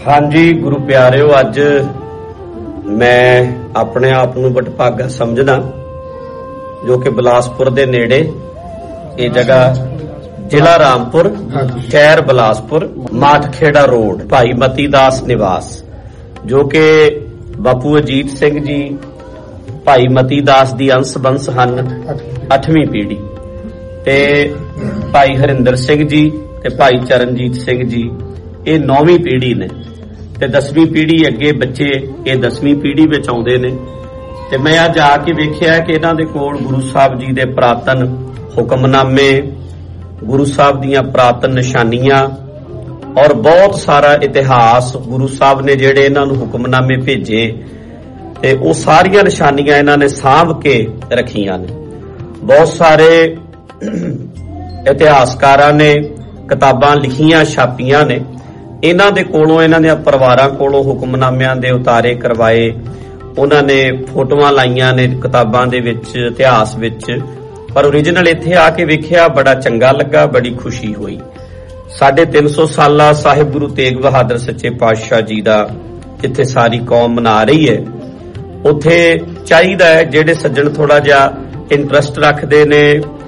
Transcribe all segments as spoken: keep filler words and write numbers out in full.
हाँ जी गुरु प्यारिओ, अज मैं अपने आप नूं वडभागा समझदा जो कि बिलासपुर दे नेड़े ये जगह जिला रामपुर शहर बिलासपुर माठखेड़ा रोड भाई मती दास निवास जो कि बापू अजीत सिंह जी भाई मती दास दी अंश बंस हन अठवीं पीढ़ी ते भाई हरिंदर सिंह जी ते भाई चरणजीत सिंह जी ये नौवीं पीढ़ी ने ते दसवीं पीढ़ी अगे बच्चे ये दसवीं पीढ़ी विच आउंदे ने। ते मैं अज आके वेखिया कि इन्हां दे कोल गुरु साहब जी दे पुरातन हुक्मनामे, गुरु साहब दीयां पुरातन निशानियां और बहुत सारा इतिहास गुरु साहब ने जिहड़े इन्हां नूं हुक्मनामे भेजे ते वो सारियां निशानियां इन्हां ने सांभ के रखियां ने। बहुत सारे इतिहासकारां ने किताबां लिखियां छापियां ने, इन्हां दे कोलों इन्हां दे परिवारां कोलों हुक्मनामिਆਂ दे उतारे करवाए, उन्हां ने फोटोआं लाइयां ने किताबां दे विच इतिहास विच, पर ओरिजिनल इत्थे आके वेखिया बड़ा चंगा लगा, बड़ी खुशी हुई। साढ़े तीन सौ साला साहिब गुरु तेग बहादुर सच्चे पातशाह जी दा जिथे सारी कौम मना रही है, उत्थे चाहीदा है जिहड़े सज्जण थोड़ा जिहा इंटरस्ट रखदे ने,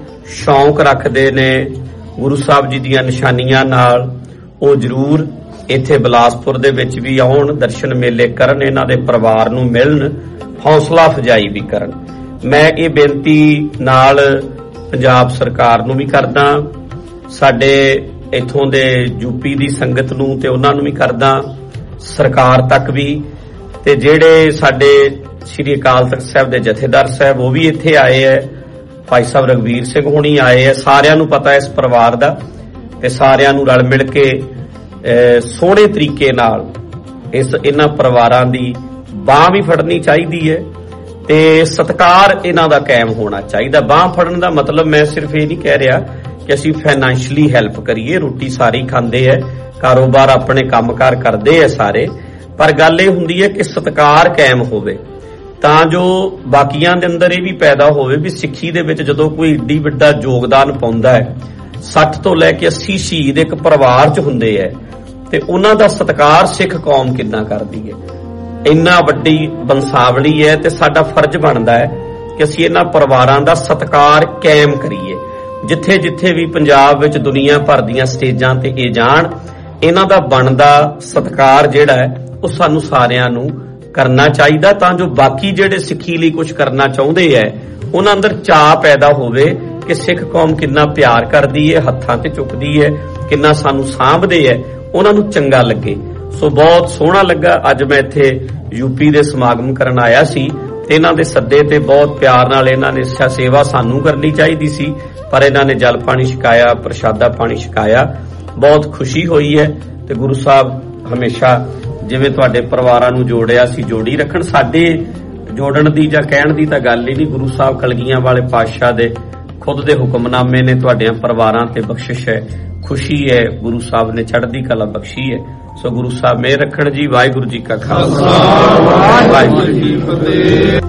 शौक रखदे ने गुरु साहब जी दीयां निशानियां नाल, वो जरूर इत्थे बिलासपुर दे विच भी आउण, दर्शन मेले करन, इन्हां दे परिवार नूं मिलण, हौसला अफजाई भी करन। मैं ये बेनती नाल पंजाब सरकार नूं भी करदा, साडे इत्थों दे यूपी दी संगत नूं ते उन्हां नूं भी करदा, सरकार तक भी, ते जिहड़े साडे श्री अकाल तख्त साहिब दे जथेदार साहब वो भी इत्थे आए है, भाई साहब रघवीर सिंह होनी आए है, सारिआं नूं पता इस परिवार दा ते सारिआं नूं रल मिल के सोहणे तरीके नाल इस इन्हां परिवारां दी बांह भी फड़नी चाहिदी है ते सत्कार इन्हां दा कायम होना चाहिदा। बांह फड़न दा मतलब मैं सिर्फ ये नहीं कह रहा कि असीं फाइनैंशियली हैल्प करिए, रोटी सारी खांदे है, कारोबार अपने कामकार करदे है सारे, पर गल इह हुंदी है कि सत्कार कायम होवे तां जो बाकियां दे अंदर ये भी पैदा होवे भी सिੱਖੀ दे विच जदों कोई ਏਡੀ ਵੱਡਾ योगदान पाउंदा है, सठ तो लैके अस्सी शहीद एक परिवार च हुंदे है ते उन्हां दा सत्कार सिख कौम किन्ना करदी है। इन्ना वड्डी बंसावली है ते साडा फर्ज बनदा है कि असीं इन्हां परिवारां दा सत्कार कायम करिए। जिथे जिथे भी पंजाब विच दुनिया भर दीयां स्टेजां ते ये जाण, इन्हां दा बनदा सत्कार जिहड़ा है वो सानूं सारिआं नूं करना चाहिदा तां जो बाकी जिहड़े सिੱਖੀ ਲਈ कुछ करना चाहुंदे है उन्हां अंदर चाह पैदा होवे कि सिख कौम किन्ना प्यार करदी है, हत्थां ते चुकदी है, किन्ना सानू सांभदे है, उन्हां नूं चंगा लगे। सो बहुत सोहना लगा। अज मैं इत्थे यूपी दे समागम करन आया सी ते इन्हां दे सद्दे ते बहुत प्यार नाल इन्हां ने सेवा सानू करनी चाहिदी सी, पर इन्हां ने जल पानी छकाया, प्रशादा पानी छकाया, बहुत खुशी होई है। ते गुरु साहब हमेशा जिवें तुहाडे परिवारां नूं जोड़िया सी जोड़ी रखण। साडे जोड़न दी जां कहण दी तां गल ही नहीं, गुरु साहब कलगियां वाले पातशाह दे खुद दे हुक्मनामे ने तुहाडियां परिवारां ते बख्शिश है, खुशी है, गुरु साहब ने चढ़दी कला बख्शी है। सो गुरु साहब मेहर रखण जी। वाहिगुरू जी का खालसा, वाहिगुरू जी की फतेह।